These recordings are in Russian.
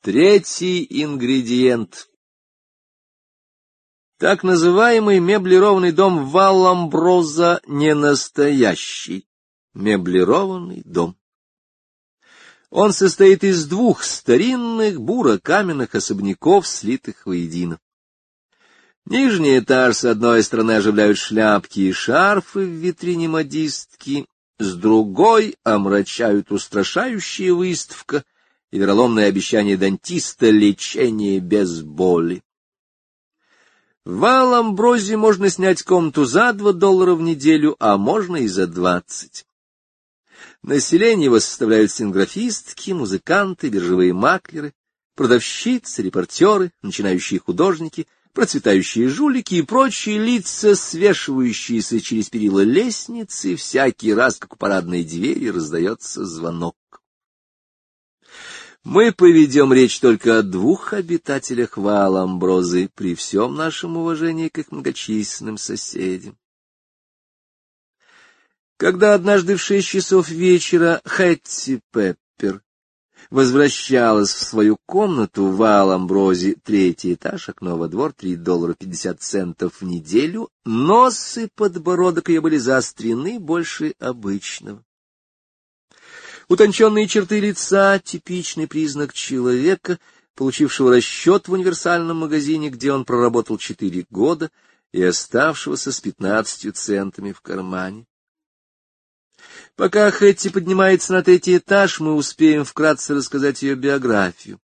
Третий ингредиент. Так называемый меблированный дом Валламброза не настоящий меблированный дом. Он состоит из двух старинных буро-каменных особняков, слитых воедино. Нижний этаж с одной стороны оживляют шляпки и шарфы в витрине модистки, с другой омрачают устрашающая выставка и вероломное обещание дантиста лечения без боли. В Валламброзе можно снять комнату за $2 в неделю, а можно и за 20. Население его составляют стенографистки, музыканты, биржевые маклеры, продавщицы, репортеры, начинающие художники, процветающие жулики и прочие лица, свешивающиеся через перила лестницы, всякий раз, как у парадной двери раздается звонок. Мы поведем речь только о двух обитателях Валламброзы, при всем нашем уважении к их многочисленным соседям. Когда однажды в 6 часов вечера Хэтти Пеппер возвращалась в свою комнату в Валламброзе, 3-й этаж, окно во двор, $3.50 в неделю, нос и подбородок ее были заострены больше обычного. Утонченные черты лица — типичный признак человека, получившего расчет в универсальном магазине, где он проработал 4 года, и оставшегося с 15 центами в кармане. Пока Хэтти поднимается на 3-й этаж, мы успеем вкратце рассказать ее биографию.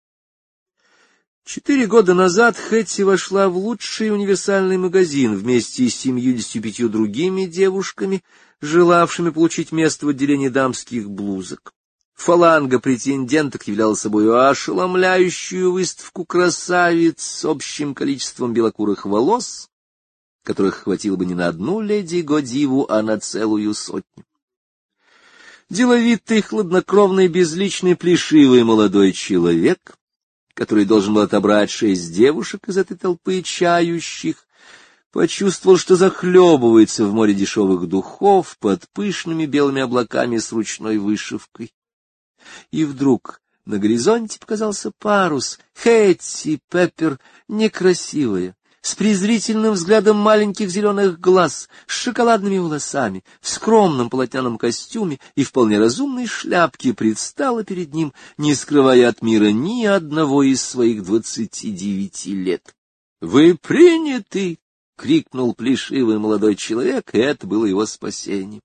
4 года назад Хэтти вошла в лучший универсальный магазин вместе с 75 другими девушками, желавшими получить место в отделении дамских блузок. Фаланга претенденток являла собой ошеломляющую выставку красавиц с общим количеством белокурых волос, которых хватило бы не на одну леди Годиву, а на целую сотню. Деловитый, хладнокровный, безличный, плешивый молодой человек, который должен был отобрать 6 девушек из этой толпы чающих, почувствовал, что захлебывается в море дешевых духов под пышными белыми облаками с ручной вышивкой. И вдруг на горизонте показался парус. Хэтти Пеппер, некрасивая, с презрительным взглядом маленьких зеленых глаз, с шоколадными волосами, в скромном полотняном костюме и вполне разумной шляпке, предстала перед ним, не скрывая от мира ни одного из своих 29 лет. «Вы приняты!» — крикнул плешивый молодой человек, и это было его спасение.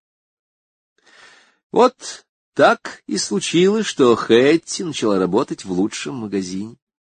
Вот так и случилось, что Хэтти начала работать в лучшем магазине.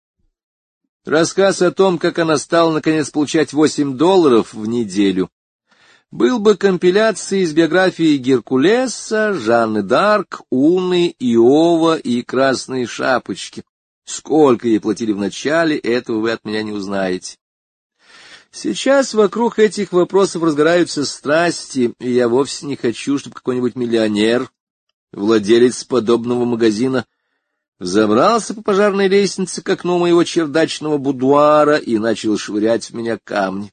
Рассказ о том, как она стала, наконец, получать $8 в неделю, был бы компиляцией из биографии Геркулеса, Жанны д'Арк, Уны, Иова и Красной Шапочки. Сколько ей платили вначале, этого вы от меня не узнаете. Сейчас вокруг этих вопросов разгораются страсти, и я вовсе не хочу, чтобы какой-нибудь миллионер, владелец подобного магазина, взобрался по пожарной лестнице к окну моего чердачного будуара и начал швырять в меня камни.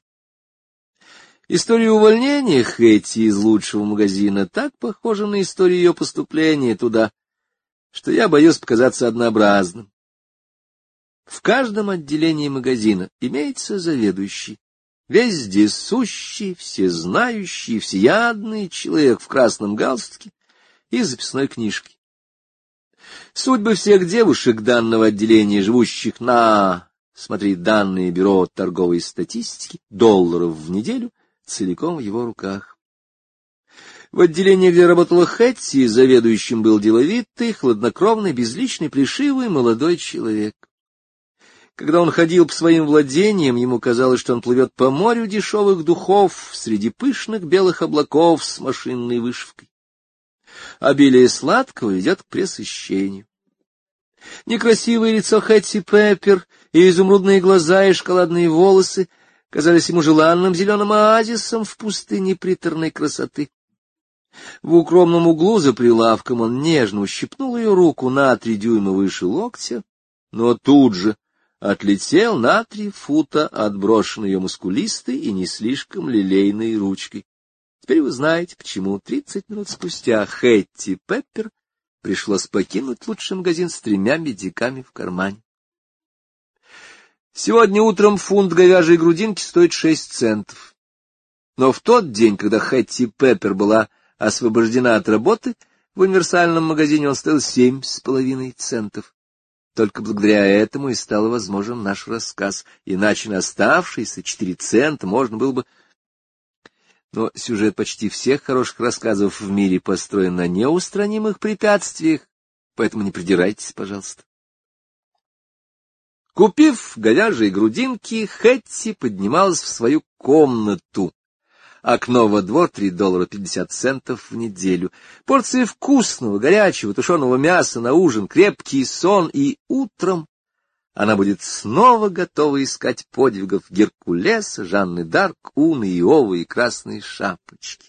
История увольнения Хэтти из лучшего магазина так похожа на историю ее поступления туда, что я боюсь показаться однообразным. В каждом отделении магазина имеется заведующий, вездесущий, всезнающий, всеядный человек в красном галстуке и записной книжке. Судьбы всех девушек данного отделения, живущих на, смотри, данные Бюро торговой статистики, $1 в неделю, целиком в его руках. В отделении, где работала Хэтти, заведующим был деловитый, хладнокровный, безличный, плешивый молодой человек. Когда он ходил по своим владениям, ему казалось, что он плывет по морю дешевых духов среди пышных белых облаков с машинной вышивкой. Обилие сладкого ведет к пресыщению. Некрасивое лицо Хэтти Пеппер и изумрудные глаза и шоколадные волосы казались ему желанным зеленым оазисом в пустыне приторной красоты. В укромном углу за прилавком он нежно ущипнул ее руку на 3 дюйма выше локтя, но тут же отлетел на 3 фута, отброшенной ее мускулистой и не слишком лилейной ручкой. Теперь вы знаете, почему 30 минут спустя Хэтти Пеппер пришлось покинуть лучший магазин с 3 медиками в кармане. Сегодня утром фунт говяжьей грудинки стоит 6 центов. Но в тот день, когда Хэтти Пеппер была освобождена от работы, в универсальном магазине он стоил 7,5 центов. Только благодаря этому и стал возможен наш рассказ, иначе на оставшиеся 4 цента можно было бы... Но сюжет почти всех хороших рассказов в мире построен на неустранимых препятствиях, поэтому не придирайтесь, пожалуйста. Купив говяжьи грудинки, Хэтти поднималась в свою комнату. Окно во двор $3.50 в неделю. Порция вкусного, горячего, тушеного мяса на ужин, крепкий сон, и утром она будет снова готова искать подвигов Геркулеса, Жанны д'Арк, Уны, Иовы и Красной Шапочки.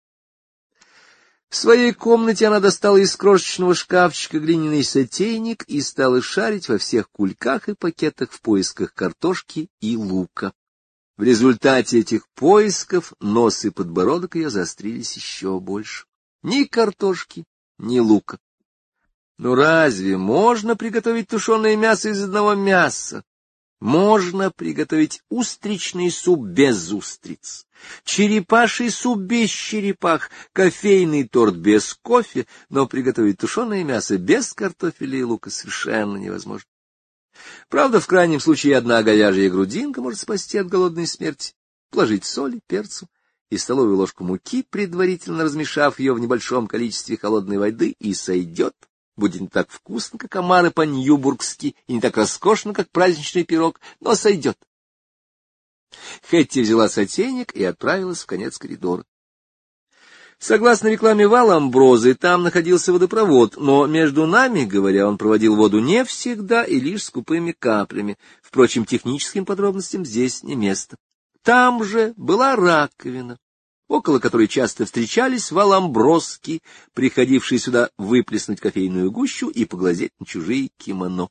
В своей комнате она достала из крошечного шкафчика глиняный сотейник и стала шарить во всех кульках и пакетах в поисках картошки и лука. В результате этих поисков нос и подбородок ее заострились еще больше. Ни картошки, ни лука. Ну разве можно приготовить тушеное мясо из одного мяса? Можно приготовить устричный суп без устриц, черепаший суп без черепах, кофейный торт без кофе, но приготовить тушеное мясо без картофеля и лука совершенно невозможно. Правда, в крайнем случае одна говяжья грудинка может спасти от голодной смерти. Положить соли, перцу и столовую ложку муки, предварительно размешав ее в небольшом количестве холодной воды, и сойдет. Будет не так вкусно, как омары по-ньюбургски, и не так роскошно, как праздничный пирог, но сойдет. Хэтти взяла сотейник и отправилась в конец коридора. Согласно рекламе Валамброзы, там находился водопровод, но, между нами говоря, он проводил воду не всегда и лишь скупыми каплями. Впрочем, техническим подробностям здесь не место. Там же была раковина, около которой часто встречались валамброзки, приходившие сюда выплеснуть кофейную гущу и поглазеть на чужие кимоно.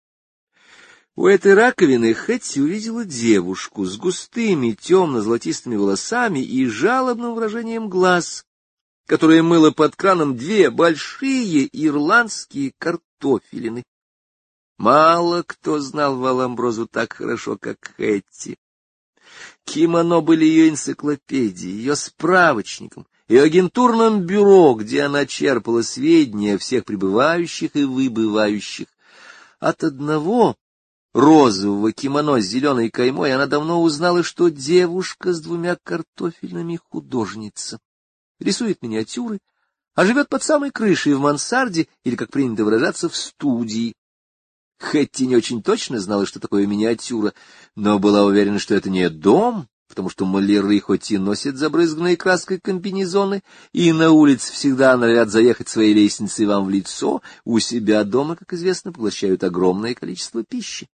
У этой раковины Хэтти увидела девушку с густыми темно-золотистыми волосами и жалобным выражением глаз, которая мыла под краном 2 большие ирландские картофелины. Мало кто знал Валамброзу так хорошо, как Хэтти. Кимоно были ее энциклопедией, ее справочником, ее агентурным бюро, где она черпала сведения о всех прибывающих и выбывающих. От одного розового кимоно с зеленой каймой она давно узнала, что девушка с 2 картофельными художница. Рисует миниатюры, а живет под самой крышей в мансарде или, как принято выражаться, в студии. Хэтти не очень точно знала, что такое миниатюра, но была уверена, что это не дом, потому что маляры хоть и носят забрызганные краской комбинезоны, и на улице всегда норовят заехать своей лестницей вам в лицо, у себя дома, как известно, поглощают огромное количество пищи.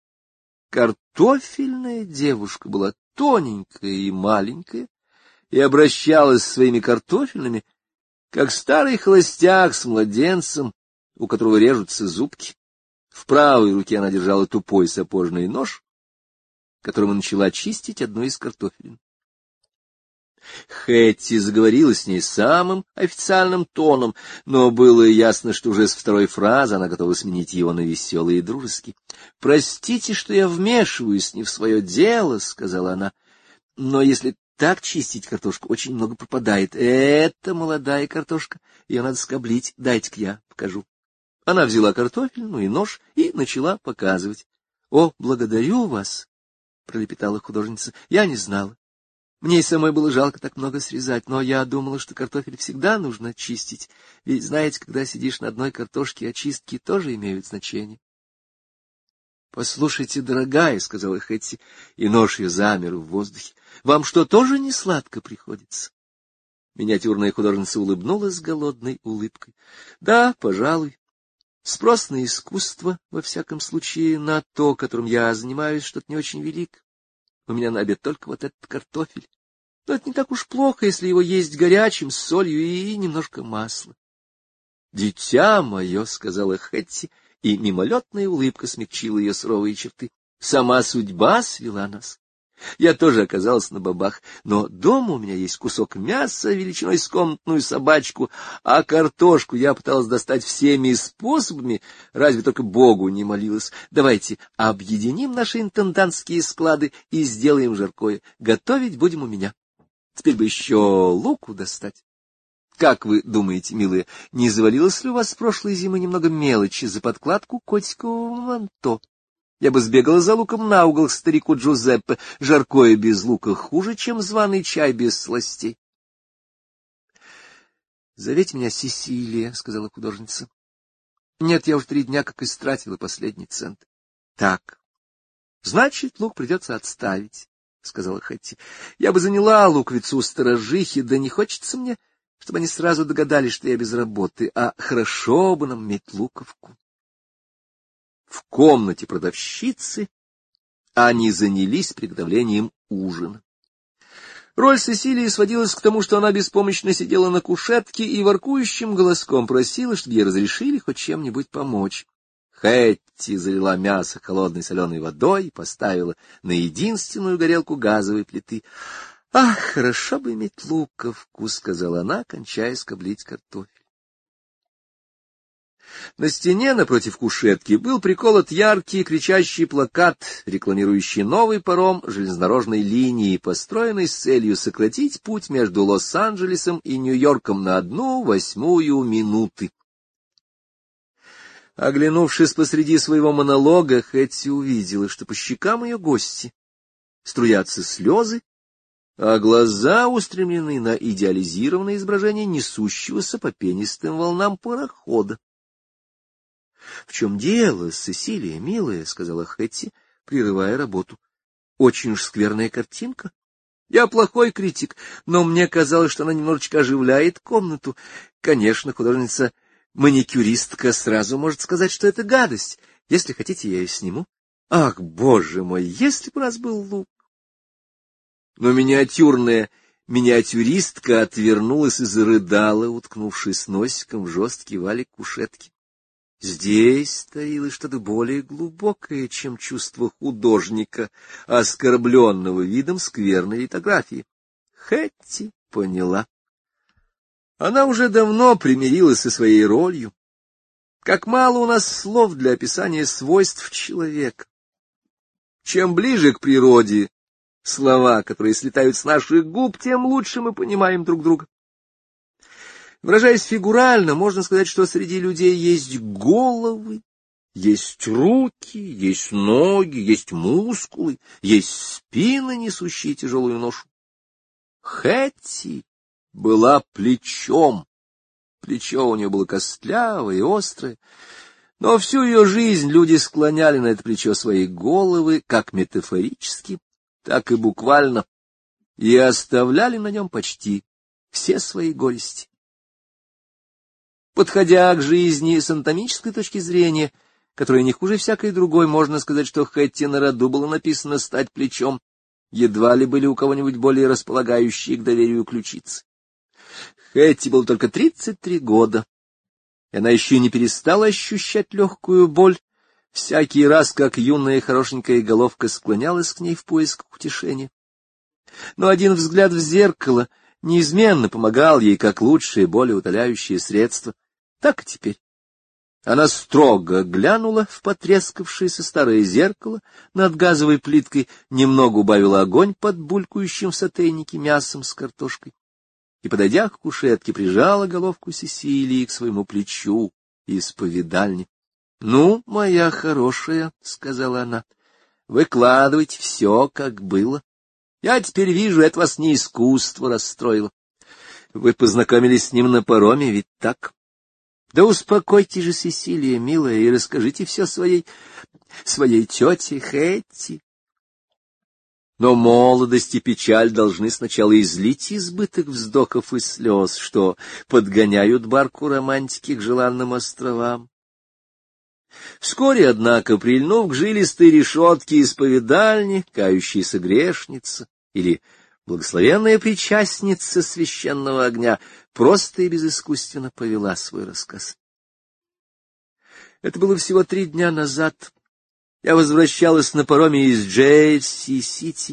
Картофельная девушка была тоненькая и маленькая, и обращалась с своими картофельными, как старый холостяк с младенцем, у которого режутся зубки. В правой руке она держала тупой сапожный нож, которым и начала чистить одну из картофелин. Хэтти заговорила с ней самым официальным тоном, но было ясно, что уже с второй фразы она готова сменить его на веселый и дружеский. — Простите, что я вмешиваюсь не в свое дело, — сказала она, — но если так чистить картошку, очень много пропадает. Это молодая картошка, ее надо скоблить, дайте-ка я покажу. Она взяла картофельную и нож и начала показывать. — О, благодарю вас, — пролепетала художница, — я не знала. Мне и самой было жалко так много срезать, но я думала, что картофель всегда нужно чистить, ведь, знаете, когда сидишь на одной картошке, очистки тоже имеют значение. — Послушайте, дорогая, — сказала Хэтти, и нож ее замер в воздухе, — вам что, тоже не сладко приходится? Миниатюрная художница улыбнулась голодной улыбкой. — Да, пожалуй. Спрос на искусство, во всяком случае, на то, которым я занимаюсь, что-то не очень велик. У меня на обед только вот этот картофель. Но это не так уж плохо, если его есть горячим, с солью и немножко масла. — Дитя мое, — сказала Хэтти, и мимолетная улыбка смягчила ее суровые черты. — Сама судьба свела нас. Я тоже оказалась на бобах, но дома у меня есть кусок мяса величиной с комнатную собачку, а картошку я пыталась достать всеми способами, разве только Богу не молилась. Давайте объединим наши интендантские склады и сделаем жаркое. Готовить будем у меня. Теперь бы еще луку достать. Как вы думаете, милые, не завалилось ли у вас с прошлой зимы немного мелочи за подкладку котикового манто? Я бы сбегала за луком на угол к старику Джузеппе. Жаркое без лука хуже, чем званый чай без сластей. — Зовите меня Сесилия, — сказала художница. — Нет, я уже 3 дня как истратила последний цент. — Так, значит, лук придется отставить, — сказала Хэтти. — Я бы заняла луковицу у сторожихи, да не хочется мне, чтобы они сразу догадались, что я без работы, а хорошо бы нам иметь луковку. В комнате продавщицы они занялись приготовлением ужина. Роль Сесилии сводилась к тому, что она беспомощно сидела на кушетке и воркующим голоском просила, чтобы ей разрешили хоть чем-нибудь помочь. Хэтти залила мясо холодной соленой водой и поставила на единственную горелку газовой плиты. — Ах, хорошо бы иметь луковку, — сказала она, кончая скоблить картофель. На стене напротив кушетки был приколот яркий кричащий плакат, рекламирующий новый паром железнодорожной линии, построенный с целью сократить путь между Лос-Анджелесом и Нью-Йорком на 1/8 минуты. Оглянувшись посреди своего монолога, Хэтти увидела, что по щекам ее гости струятся слезы, а глаза устремлены на идеализированное изображение несущегося по пенистым волнам парохода. — В чем дело, Сесилия, милая, — сказала Хэтти, прерывая работу. — Очень уж скверная картинка. Я плохой критик, но мне казалось, что она немножечко оживляет комнату. Конечно, художница-маникюристка сразу может сказать, что это гадость. Если хотите, я ее сниму. Ах, боже мой, если бы у нас был лук! Но миниатюрная миниатюристка отвернулась и зарыдала, уткнувшись носиком в жесткий валик кушетки. Здесь таилось что-то более глубокое, чем чувство художника, оскорбленного видом скверной литографии. Хэтти поняла. Она уже давно примирилась со своей ролью. Как мало у нас слов для описания свойств человека. Чем ближе к природе слова, которые слетают с наших губ, тем лучше мы понимаем друг друга. Выражаясь фигурально, можно сказать, что среди людей есть головы, есть руки, есть ноги, есть мускулы, есть спины, несущие тяжелую ношу. Хэтти была плечом. Плечо у нее было костлявое и острое, но всю ее жизнь люди склоняли на это плечо свои головы, как метафорически, так и буквально, и оставляли на нем почти все свои горести. Подходя к жизни с анатомической точки зрения, которая не хуже всякой другой, можно сказать, что Хэтти на роду было написано стать плечом, едва ли были у кого-нибудь более располагающие к доверию ключицы. Хэтти было только 33 года, и она еще не перестала ощущать легкую боль всякий раз, как юная хорошенькая головка склонялась к ней в поисках утешения. Но один взгляд в зеркало неизменно помогал ей как лучшее болеутоляющее средство. Так и теперь. Она строго глянула в потрескавшееся старое зеркало над газовой плиткой, немного убавила огонь под булькающим в сотейнике мясом с картошкой и, подойдя к кушетке, прижала головку Сесилии к своему плечу исповедальни. — Ну, моя хорошая, — сказала она, — выкладывайте все, как было. Я теперь вижу, это вас не искусство расстроило. Вы познакомились с ним на пароме, ведь так? Да успокойте же, Сесилия, милая, и расскажите все своей тете Хэтти. Но молодость и печаль должны сначала излить избыток вздохов и слез, что подгоняют барку романтики к желанным островам. Вскоре, однако, прильнув к жилистой решетке исповедальни, кающаяся грешница или благословенная причастница священного огня просто и безыскусственно повела свой рассказ. Это было всего 3 дня назад. Я возвращалась на пароме из Джерси-Сити.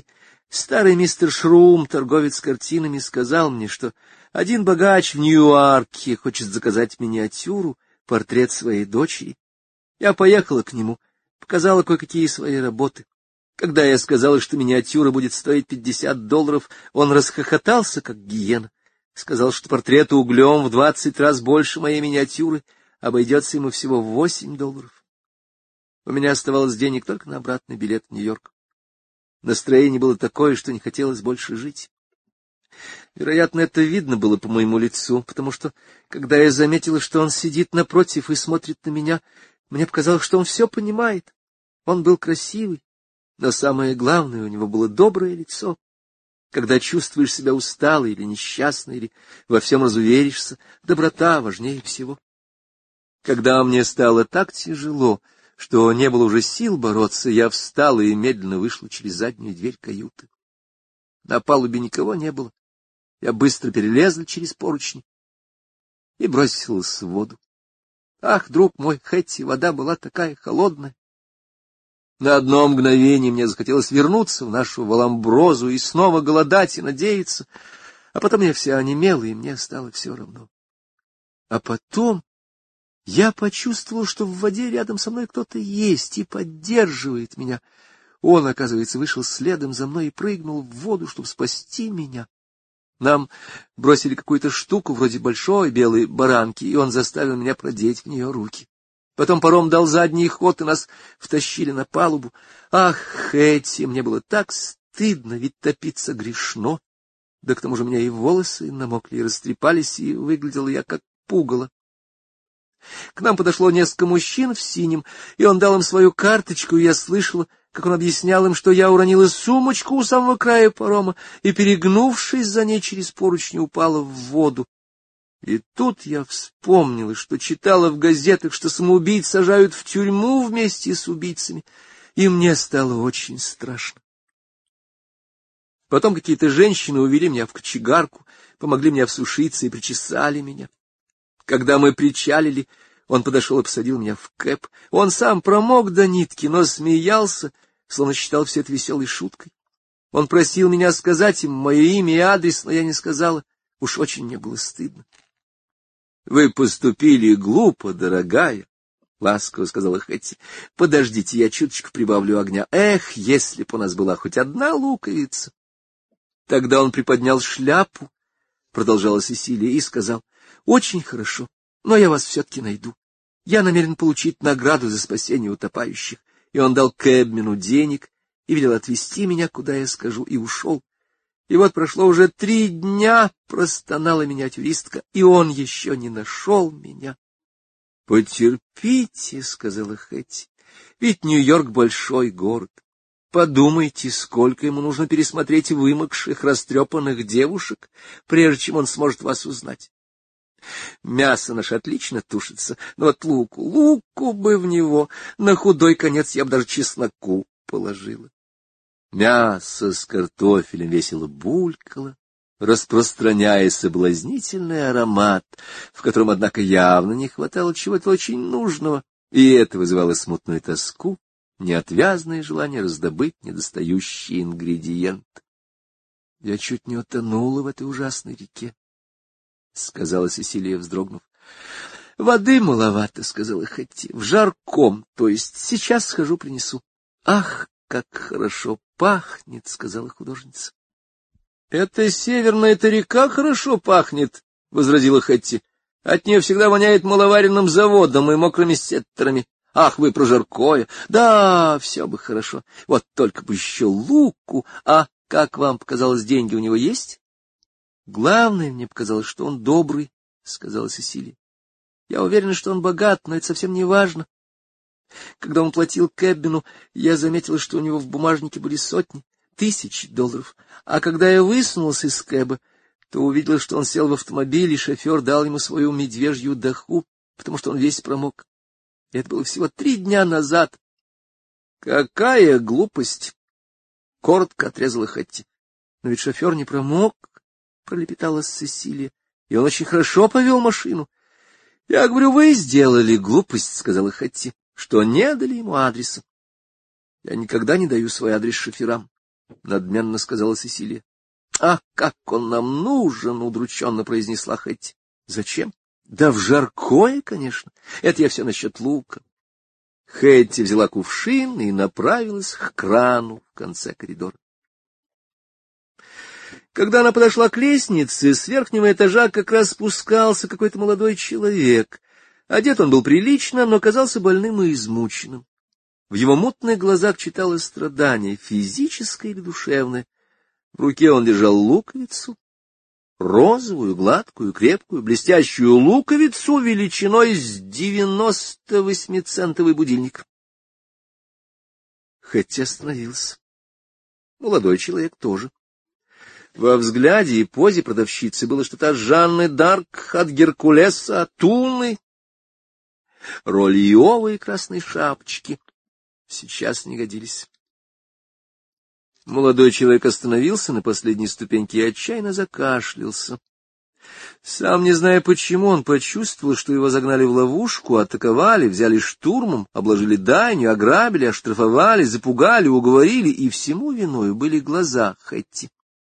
Старый мистер Шрум, торговец картинами, сказал мне, что один богач в Ньюарке хочет заказать миниатюру, портрет своей дочери. Я поехала к нему, показала кое-какие свои работы. Когда я сказала, что миниатюра будет стоить $50, он расхохотался, как гиена. Сказал, что портрет углем в 20 раз больше моей миниатюры, обойдется ему всего в $8. У меня оставалось денег только на обратный билет в Нью-Йорк. Настроение было такое, что не хотелось больше жить. Вероятно, это видно было по моему лицу, потому что, когда я заметила, что он сидит напротив и смотрит на меня, мне показалось, что он все понимает. Он был красивый, но самое главное, у него было доброе лицо. Когда чувствуешь себя усталой или несчастной, или во всем разуверишься, доброта важнее всего. Когда мне стало так тяжело, что не было уже сил бороться, я встала и медленно вышла через заднюю дверь каюты. На палубе никого не было. Я быстро перелезла через поручни и бросилась в воду. Ах, друг мой, Хэтти, вода была такая холодная. На одно мгновение мне захотелось вернуться в нашу Валамброзу и снова голодать и надеяться, а потом я вся онемела, и мне стало все равно. А потом я почувствовал, что в воде рядом со мной кто-то есть и поддерживает меня. Он, оказывается, вышел следом за мной и прыгнул в воду, чтобы спасти меня. Нам бросили какую-то штуку вроде большой белой баранки, и он заставил меня продеть в нее руки. Потом паром дал задний ход, и нас втащили на палубу. Ах, Хэтти, мне было так стыдно, ведь топиться грешно. Да к тому же у меня и волосы намокли и растрепались, и выглядела я как пугало. К нам подошло несколько мужчин в синем, и он дал им свою карточку, и я слышала, как он объяснял им, что я уронила сумочку у самого края парома и, перегнувшись за ней через поручни, упала в воду. И тут я вспомнила, что читала в газетах, что самоубийц сажают в тюрьму вместе с убийцами, и мне стало очень страшно. Потом какие-то женщины увели меня в кочегарку, помогли мне обсушиться и причесали меня. Когда мы причалили, он подошел и посадил меня в кэб. Он сам промок до нитки, но смеялся, словно считал все это веселой шуткой. Он просил меня сказать им мое имя и адрес, но я не сказала. Уж очень мне было стыдно. — Вы поступили глупо, дорогая, — ласково сказала Хэтти. — Подождите, я чуточку прибавлю огня. Эх, если б у нас была хоть одна луковица! Тогда он приподнял шляпу, — продолжала Сесилия, — и сказал: — Очень хорошо, но я вас все-таки найду. Я намерен получить награду за спасение утопающих. И он дал кэбмену денег и велел отвезти меня, куда я скажу, и ушел. И вот прошло уже 3 дня, простонала миниатюристка, и он еще не нашел меня. — Потерпите, — сказала Хэтти, — ведь Нью-Йорк — большой город. Подумайте, сколько ему нужно пересмотреть вымокших, растрепанных девушек, прежде чем он сможет вас узнать. Мясо наше отлично тушится, но вот луку бы в него, на худой конец я бы даже чесноку положила. Мясо с картофелем весело булькало, распространяя соблазнительный аромат, в котором, однако, явно не хватало чего-то очень нужного, и это вызывало смутную тоску, неотвязное желание раздобыть недостающий ингредиент. Я чуть не утонула в этой ужасной реке, — сказала Сесилия, вздрогнув. — Воды маловато, — сказала Хэтти, — в жарком, то есть сейчас схожу принесу. — Ах, как хорошо пахнет, — сказала художница. — Это северная-то река хорошо пахнет, — возразила Хэтти. — От нее всегда воняет маловаренным заводом и мокрыми сеттерами. Ах, вы про жаркое. Да, все бы хорошо. Вот только бы еще луку. А как вам показалось, деньги у него есть? Главное, мне показалось, что он добрый, — сказала Сесилия. Я уверена, что он богат, но это совсем не важно. Когда он платил кэббину, я заметила, что у него в бумажнике были сотни, тысячи $, а когда я высунулась из кэба, то увидела, что он сел в автомобиль, и шофер дал ему свою медвежью даху, потому что он весь промок. И это было всего 3 дня назад. — Какая глупость! — коротко отрезала Хэтти. — Но ведь шофер не промок, — пролепетала Сесилия, — и он очень хорошо повел машину. — Я говорю, вы сделали глупость, — сказала Хэтти, — что не дали ему адреса. Я никогда не даю свой адрес шоферам. — надменно сказала Сесилия. — А как он нам нужен! — удрученно произнесла Хэтти. — Зачем? — Да в жаркое, конечно. Это я все насчет лука. Хэтти взяла кувшин и направилась к крану в конце коридора. Когда она подошла к лестнице, с верхнего этажа как раз спускался какой-то молодой человек. Одет он был прилично, но казался больным и измученным. В его мутных глазах читалось страдание, физическое или душевное. В руке он держал луковицу, розовую, гладкую, крепкую, блестящую луковицу величиной с 98-центовый будильник. Хотя остановился. Молодой человек тоже. Во взгляде и позе продавщицы было что-то от Жанны д'Арк, от Геркулеса, от Туны. Роль Иова и красной шапочки сейчас не годились. Молодой человек остановился на последней ступеньке и отчаянно закашлялся. Сам не зная почему, он почувствовал, что его загнали в ловушку, атаковали, взяли штурмом, обложили дайню, ограбили, оштрафовали, запугали, уговорили, и всему виною были глаза Хэтти.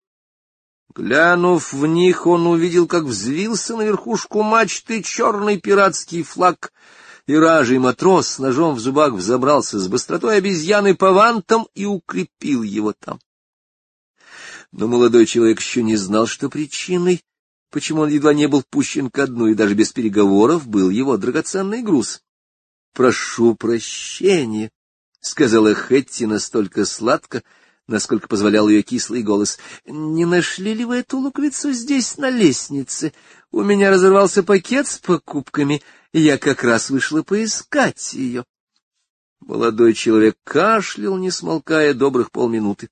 Глянув в них, он увидел, как взвился на верхушку мачты черный пиратский флаг, и ражий матрос с ножом в зубах взобрался с быстротой обезьяны по вантам и укрепил его там. Но молодой человек еще не знал, что причиной, почему он едва не был пущен ко дну, и даже без переговоров был его драгоценный груз. — Прошу прощения, — сказала Хэтти настолько сладко, насколько позволял ее кислый голос. — Не нашли ли вы эту луковицу здесь, на лестнице? У меня разорвался пакет с покупками, и я как раз вышла поискать ее. Молодой человек кашлял, не смолкая, добрых полминуты.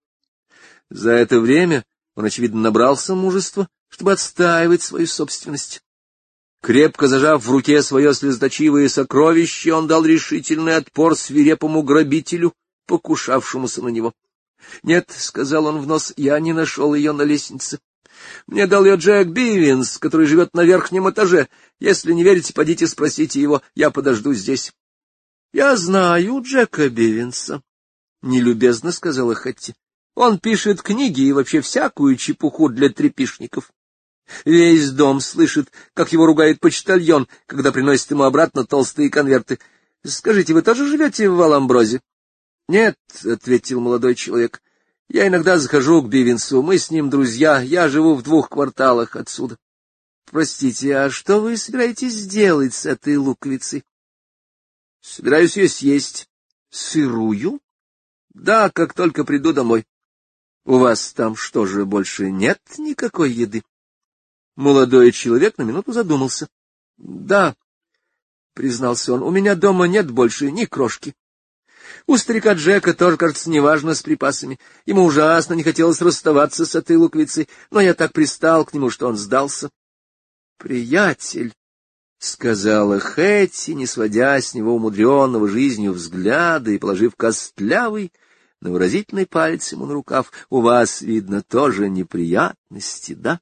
За это время он, очевидно, набрался мужества, чтобы отстаивать свою собственность. Крепко зажав в руке свое слезоточивое сокровище, он дал решительный отпор свирепому грабителю, покушавшемуся на него. — Нет, — сказал он в нос, — я не нашел ее на лестнице. Мне дал ее Джек Бивинс, который живет на верхнем этаже. Если не верите, подите спросите его, я подожду здесь. — Я знаю Джека Бивинса, — нелюбезно сказала Хэтти. — Он пишет книги и вообще всякую чепуху для трепишников. Весь дом слышит, как его ругает почтальон, когда приносит ему обратно толстые конверты. Скажите, вы тоже живете в Валамброзе? — Нет, — ответил молодой человек. — Я иногда захожу к Бивинсу, мы с ним друзья, я живу в 2 кварталах отсюда. — Простите, а что вы собираетесь делать с этой луковицей? — Собираюсь ее съесть. — Сырую? — Да, как только приду домой. — У вас там что же, больше нет никакой еды? Молодой человек на минуту задумался. — Да, — признался он, — у меня дома нет больше ни крошки. У старика Джека тоже, кажется, неважно с припасами. Ему ужасно не хотелось расставаться с этой луковицей, но я так пристал к нему, что он сдался. — Приятель, — сказала Хэтти, не сводя с него умудренного жизнью взгляда и положив костлявый, но выразительный палец ему на рукав, — у вас, видно, тоже неприятности, да?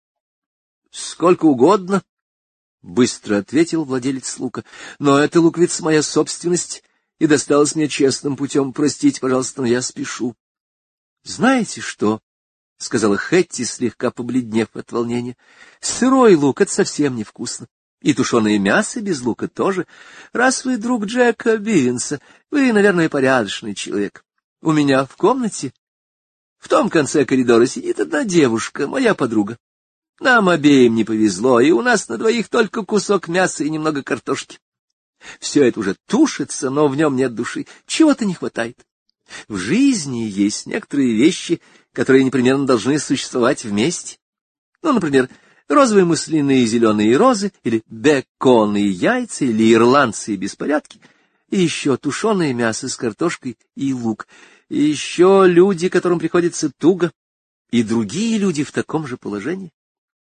— Сколько угодно, — быстро ответил владелец лука, — но эта луковица моя собственность и досталась мне честным путем. Простите, пожалуйста, но я спешу. — Знаете что? — сказала Хэтти, слегка побледнев от волнения. — Сырой лук — это совсем невкусно. И тушеное мясо без лука тоже. Раз вы друг Джека Бивинса, вы, наверное, порядочный человек. У меня в комнате, в том конце коридора, сидит одна девушка, моя подруга. Нам обеим не повезло, и у нас на двоих только кусок мяса и немного картошки. Все это уже тушится, но в нем нет души. Чего-то не хватает. В жизни есть некоторые вещи, которые непременно должны существовать вместе. Ну, например, розовые муслины и зеленые розы, или бекон и яйца, или ирландцы и беспорядки, и еще тушеное мясо с картошкой и лук, и еще люди, которым приходится туго, и другие люди в таком же положении.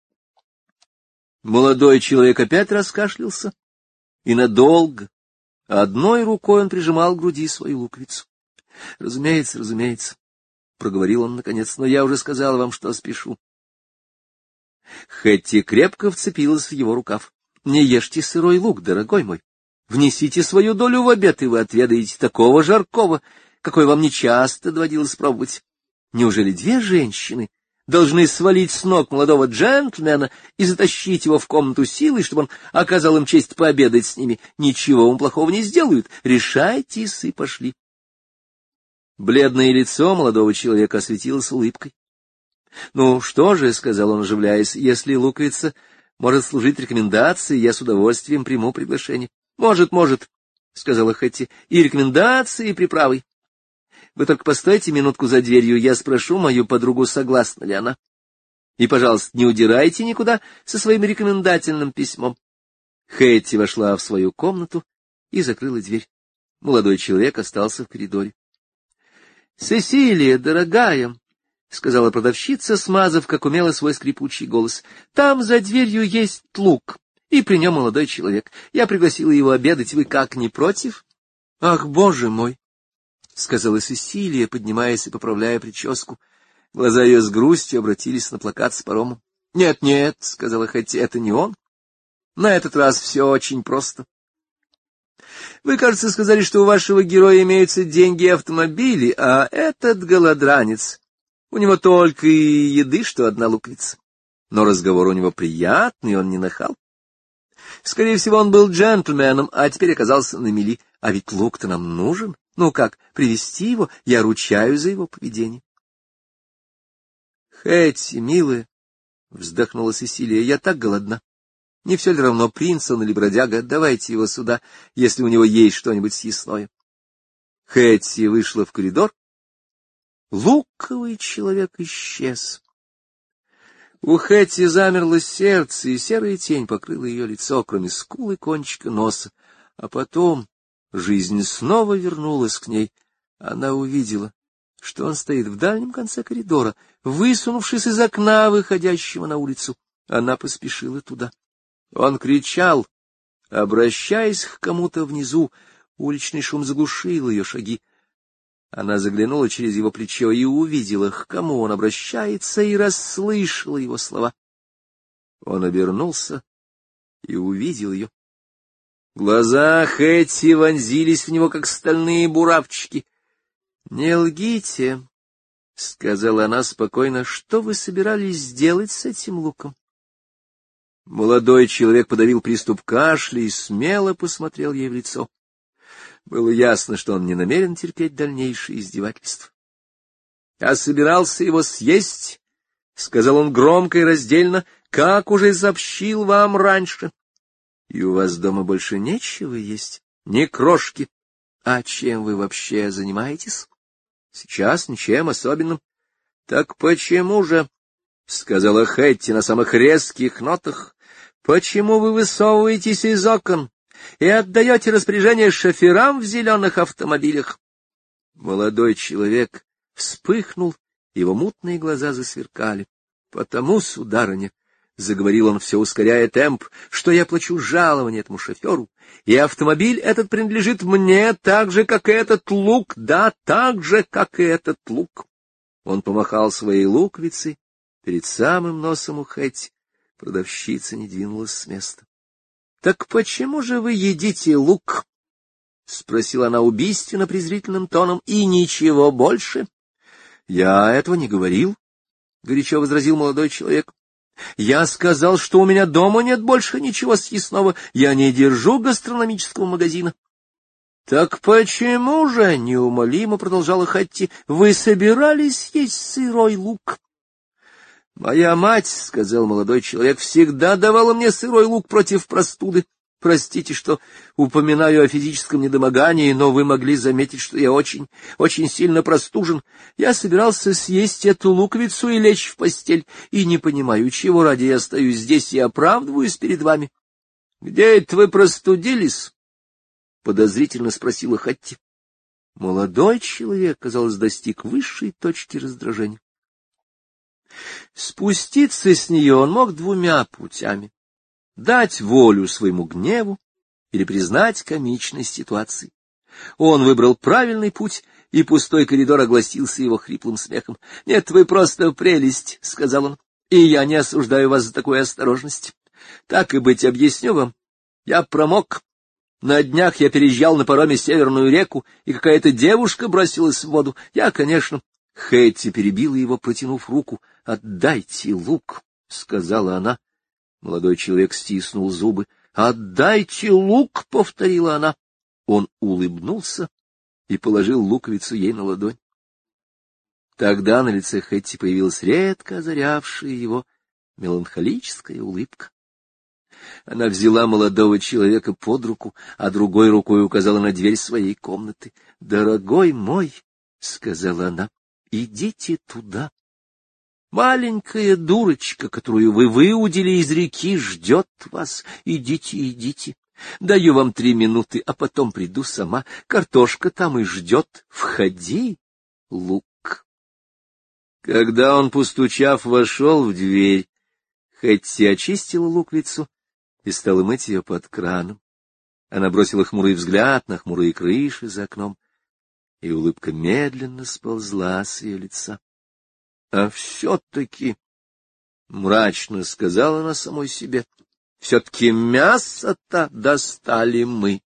Молодой человек опять раскашлялся, и надолго. Одной рукой он прижимал к груди свою луковицу. — Разумеется, разумеется, — проговорил он наконец, — но я уже сказал вам, что спешу. Хэтти крепко вцепилась в его рукав. — Не ешьте сырой лук, дорогой мой. Внесите свою долю в обед, и вы отведаете такого жаркого, какой вам нечасто доводилось пробовать. Неужели две женщины должны свалить с ног молодого джентльмена и затащить его в комнату силой, чтобы он оказал им честь пообедать с ними? Ничего им плохого не сделают. Решайтесь и пошли. Бледное лицо молодого человека осветилось улыбкой. — Ну что же, — сказал он, оживляясь, — если луковица может служить рекомендацией, я с удовольствием приму приглашение. — Может, — сказала Хэтти, — и рекомендации, и приправой. Вы только постойте минутку за дверью, я спрошу мою подругу, согласна ли она. И, пожалуйста, не удирайте никуда со своим рекомендательным письмом. Хэтти вошла в свою комнату и закрыла дверь. Молодой человек остался в коридоре. — Сесилия, дорогая, — сказала продавщица, смазав, как умела, свой скрипучий голос, — там за дверью есть лук, и при нем молодой человек. Я пригласила его обедать, вы как, не против? — Ах, боже мой! — сказала Сесилия, поднимаясь и поправляя прическу. Глаза ее с грустью обратились на плакат с паромом. — Нет, — сказала Хэтти, — это не он. На этот раз все очень просто. Вы, кажется, сказали, что у вашего героя имеются деньги и автомобили, а этот голодранец, у него только и еды, что одна луковица. Но разговор у него приятный, он не нахал. Скорее всего, он был джентльменом, а теперь оказался на мели. А ведь лук-то нам нужен. Ну как, привезти его? Я ручаюсь за его поведение. — Хэтти, милая, — вздохнула Сесилия, — я так голодна. Не все ли равно, принц он или бродяга? Давайте его сюда, если у него есть что-нибудь съестное. Хэтти вышла в коридор. Луковый человек исчез. У Хэтти замерло сердце, и серая тень покрыла ее лицо, кроме скул и кончика носа. А потом жизнь снова вернулась к ней. Она увидела, что он стоит в дальнем конце коридора, высунувшись из окна, выходящего на улицу. Она поспешила туда. Он кричал, обращаясь к кому-то внизу. Уличный шум заглушил ее шаги. Она заглянула через его плечо и увидела, к кому он обращается, и расслышала его слова. Он обернулся и увидел ее. Глаза Хэтти вонзились в него, как стальные буравчики. — Не лгите, — сказала она спокойно, — что вы собирались сделать с этим луком? Молодой человек подавил приступ кашля и смело посмотрел ей в лицо. Было ясно, что он не намерен терпеть дальнейшие издевательства. — Я собирался его съесть, — сказал он громко и раздельно, — как уже сообщил вам раньше. — И у вас дома больше нечего есть? Ни крошки. А чем вы вообще занимаетесь? — Сейчас ничем особенным. — Так почему же, — сказала Хэтти на самых резких нотах, — почему вы высовываетесь из окон и отдаете распоряжение шоферам в зеленых автомобилях? Молодой человек вспыхнул, его мутные глаза засверкали. — Потому, сударыня, — заговорил он, все ускоряя темп, — что я плачу жалование этому шоферу, и автомобиль этот принадлежит мне так же, как и этот лук, да, так же, как и этот лук. Он помахал своей луковицей перед самым носом у Хэтти. Продавщица не двинулась с места. — Так почему же вы едите лук? — спросила она убийственно-презрительным тоном. — И ничего больше? — Я этого не говорил, — горячо возразил молодой человек. — Я сказал, что у меня дома нет больше ничего съестного. Я не держу гастрономического магазина. — Так почему же, — неумолимо продолжала Хэтти, — вы собирались есть сырой лук? — Моя мать, — сказал молодой человек, — всегда давала мне сырой лук против простуды. Простите, что упоминаю о физическом недомогании, но вы могли заметить, что я очень, очень сильно простужен. Я собирался съесть эту луковицу и лечь в постель, и не понимаю, чего ради я остаюсь здесь и оправдываюсь перед вами. — Где это вы простудились? — подозрительно спросила Хэтти. Молодой человек, казалось, достиг высшей точки раздражения. Спуститься с нее он мог двумя путями: дать волю своему гневу или признать комичность ситуации. Он выбрал правильный путь, и пустой коридор огласился его хриплым смехом. — Нет, вы просто прелесть, — сказал он, — и я не осуждаю вас за такую осторожность. Так и быть, объясню вам. Я промок. На днях я переезжал на пароме Северную реку, и какая-то девушка бросилась в воду. Я, конечно, Хэтти перебила его, протянув руку. — Отдайте лук, — сказала она. Молодой человек стиснул зубы. — Отдайте лук, — повторила она. Он улыбнулся и положил луковицу ей на ладонь. Тогда на лице Хэтти появилась редко озарявшая его меланхолическая улыбка. Она взяла молодого человека под руку, а другой рукой указала на дверь своей комнаты. — Дорогой мой, — сказала она, — идите туда. Маленькая дурочка, которую вы выудили из реки, ждет вас. Идите, идите. Даю вам 3 минуты, а потом приду сама. Картошка там и ждет. Входи, лук. Когда он, постучав, вошел в дверь, Хэтти очистила луковицу и стала мыть ее под краном. Она бросила хмурый взгляд на хмурые крыши за окном, и улыбка медленно сползла с ее лица. — А все-таки, — мрачно сказала она самой себе, — все-таки мясо-то достали мы.